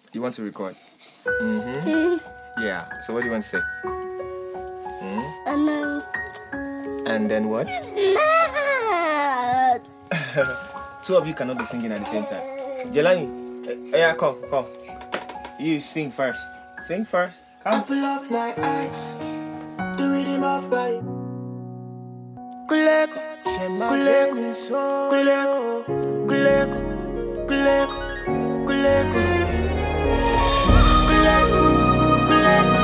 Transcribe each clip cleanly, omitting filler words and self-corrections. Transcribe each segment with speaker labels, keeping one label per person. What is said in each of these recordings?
Speaker 1: You want to record? Mm-hmm. Yeah. So what do you want to say? And then what? Two of you cannot be singing at the same time. Jelani, yeah, come. You sing first. Sing first. Come.
Speaker 2: Apple of my eyes, the rhythm of my Kuleko, Kuleko, Kuleko, Kuleko, Kuleko, Kuleko, Kuleko, Kuleko,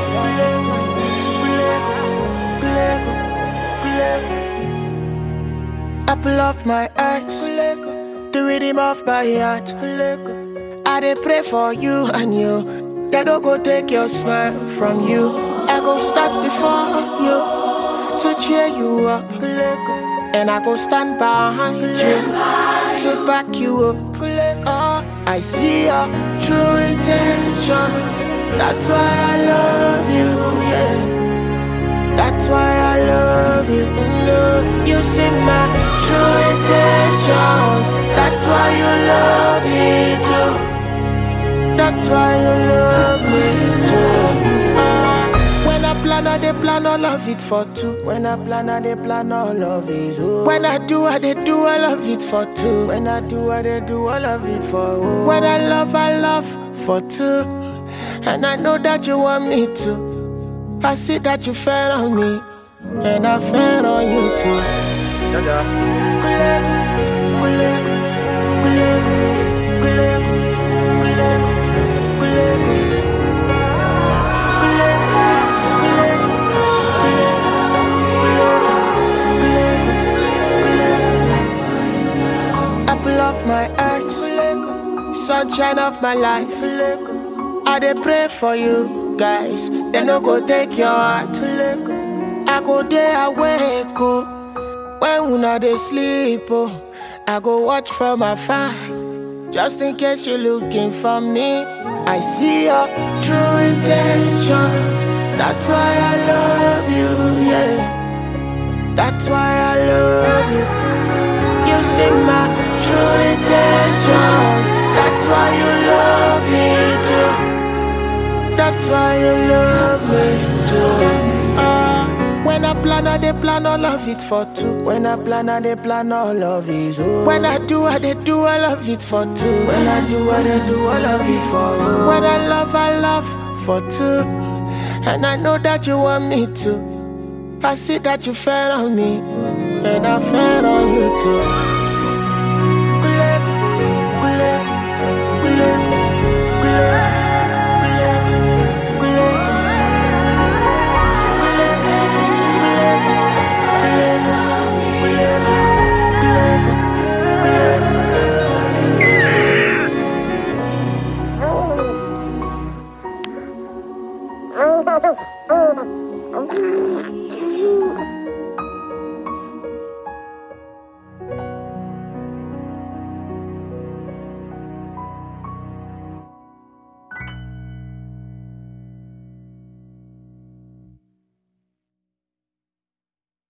Speaker 2: Kuleko, Kuleko. Apple of my eyes, the rhythm of my heart. I dey pray for you and you. They don't go take your smile from you. I go start before you to cheer you up, and I go stand behind you to back you up. Oh, I see your true intentions. That's why I love you, yeah. That's why I love you. You see my true intentions. That's why you love me too. That's why you love me too. When I plan, I dey plan all of it for two. When I plan, I dey plan all of it. Oh. When I do, I dey do all of it for two. When I do, I dey do all of it for oh. When I love for two. And I know that you want me to. I see that you fell on me, and I fell on you too.
Speaker 1: Jaja.
Speaker 2: Kuleko, kuleko, kuleko, kuleko, kuleko, kuleko, kuleko, kuleko, kuleko, kuleko, kuleko. Apple of my eyes, sunshine of my life. I dey pray for you. Guys, they no go take your heart. I go there awake, oh. When una dey sleep, oh. I go watch from afar, just in case you're looking for me. I see your true intentions. That's why I love you, yeah. That's why I love you. You see my true intentions. That's why you love me too. That's why you love me too. When I plan, I dey plan all of it for two. When I plan, I dey plan all of it. Oh. When I do, I dey do all of it for two. When I do, I dey do all of it for oh. When I love for two. And I know that you want me to. I see that you fell on me, and I fell on you too. Kuleko, kuleko, kuleko, kuleko.
Speaker 3: Oh,